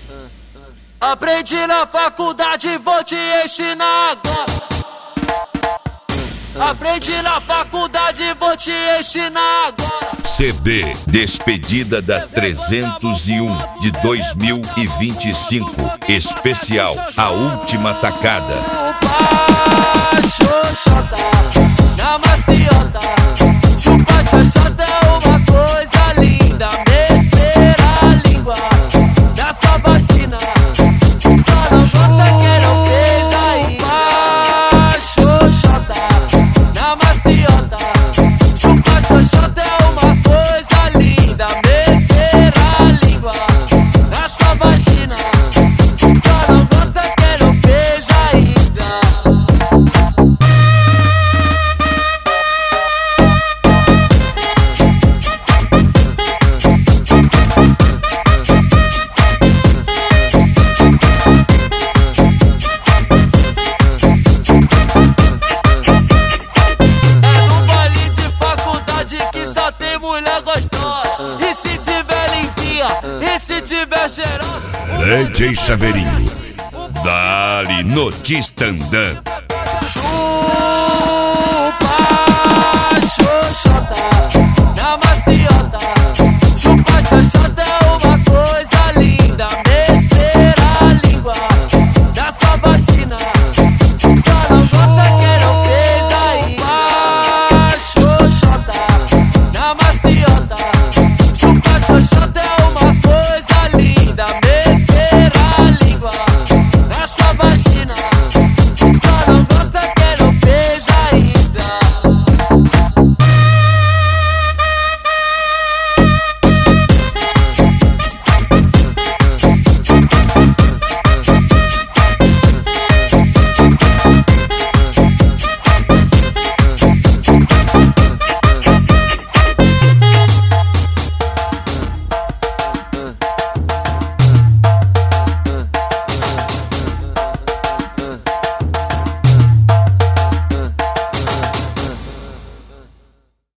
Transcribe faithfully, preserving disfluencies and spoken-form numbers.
Aprendi na faculdade, vou te ensinar agora. Aprendi na faculdade, vou te ensinar agora. C D Despedida da trezentos e um de dois mil e vinte e cinco. Especial A Última Tacada. Xoxota, na maciota. Chupa xoxota é uma coisa linda. Meter a língua na sua vagina. Só não gosta quem não fez ainda. Xoxota, na maciota. Chupa xoxota é uma coisa linda. Meter a língua na sua vagina. Só não gosta quem não fez ainda. Que só tem mulher gostosa. E se tiver limpinha, e se tiver cheirosa. D J Chaveirinho, dá-lhe no Stand Up.